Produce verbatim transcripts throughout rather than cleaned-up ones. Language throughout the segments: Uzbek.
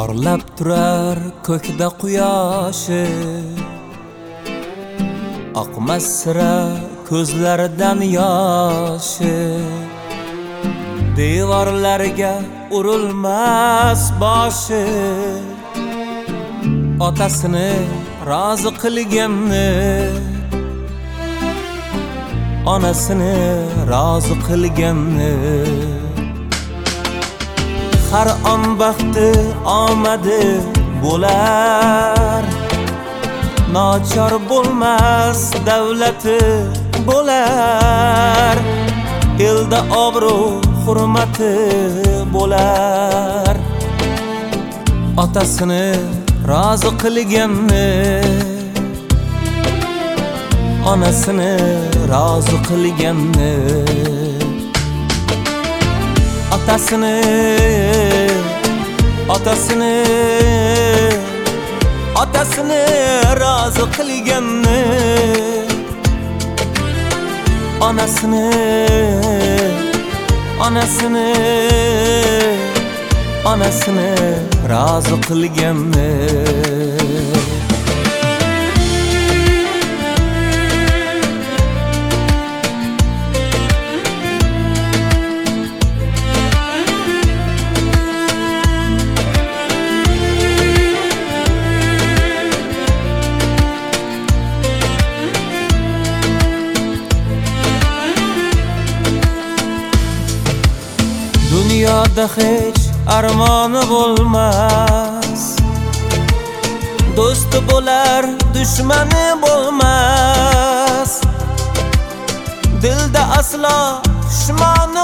Porlab turar ko'kda quyoshi, oqmas sira ko'zlaridan yoshi. Devorlarga urilmas boshi, otasini rozi qilganni, onasini rozi qilganni. Har on baxti omadi bo'lar, nochor bo'lmas davlati bo'lar. Elda obro' hurmati bo'lar, otasini rozi qilganni, onasini rozi qilganni. Otasini, otasini, otasini rozi qilganni, onasini, onasini, onasini rozi qilganni. Dunyoda hech armoni bo'lmas, do'sti bo'lar, dushmani bo'lmas. Dilda aslo dushmani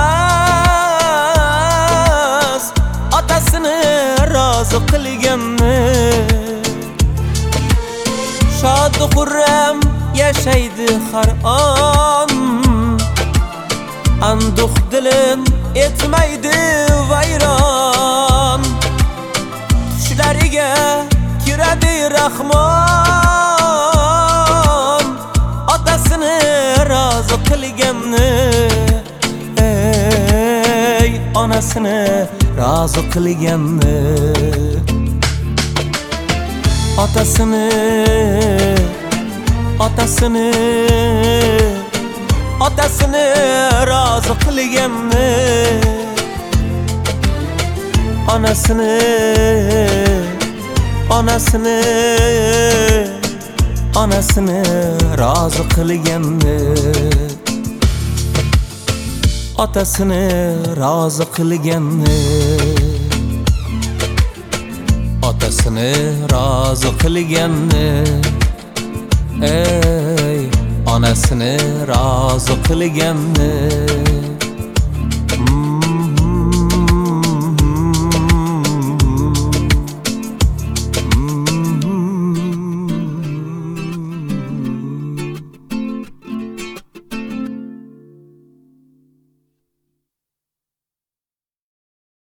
bo'lmas, otasini rozi qilganni. Shod xurram yashaydi har on, anduh dilim etmaydi vayron. Tushlariga kiradi rahmon, otasini rozi qilganni, ey onasini rozi qilganni. Otasini, otasini, otasini rozi qilganni, onasini, onasini, onasini rozi qilganni. Otasini rozi qilganni, otasini rozi qilganni, ey onasini rozi qilganni.